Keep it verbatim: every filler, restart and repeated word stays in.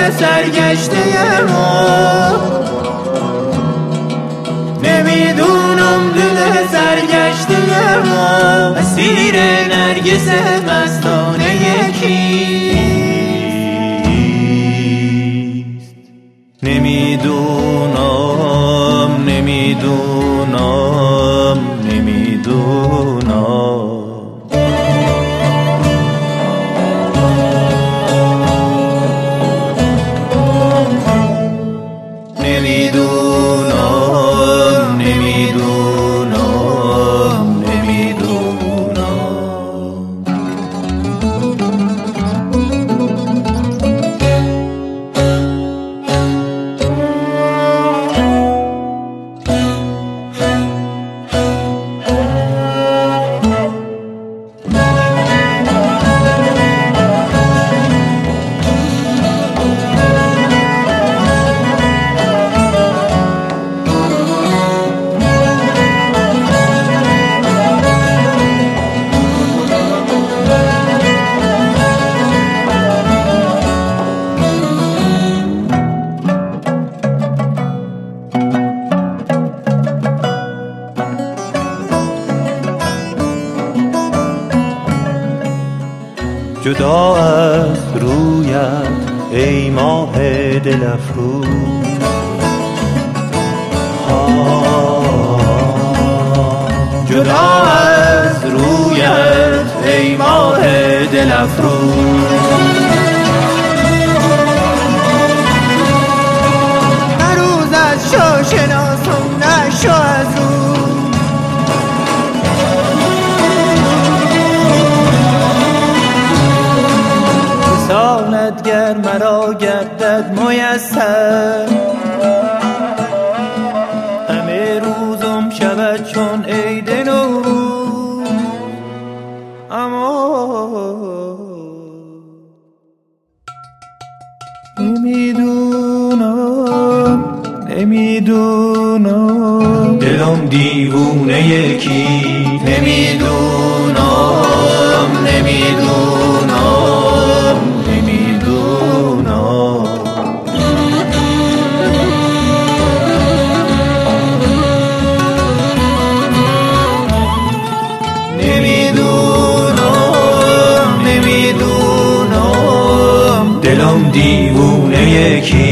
سرگشته ما، نمیدونم دل سرگشته ما اسیر نرگس مستانه کیست. نمیدونم نمیدونم نمیدونم نمیدونم نمیدونم نمیدونم. جدا از رویت ای ماه دل افروز، جدا از رویت ای ماه دل افروز. هر روز از شو شناسم نشو از او، سالت گر مرا گردد میسر، همه روزم شود چون عید نوروز. اما نمیدونم نمیدونم دلم دیوونه یکی، نمیدونم نمیدونم نمیدونم. نمیدونم نمیدونم دلم دیوونه یکی.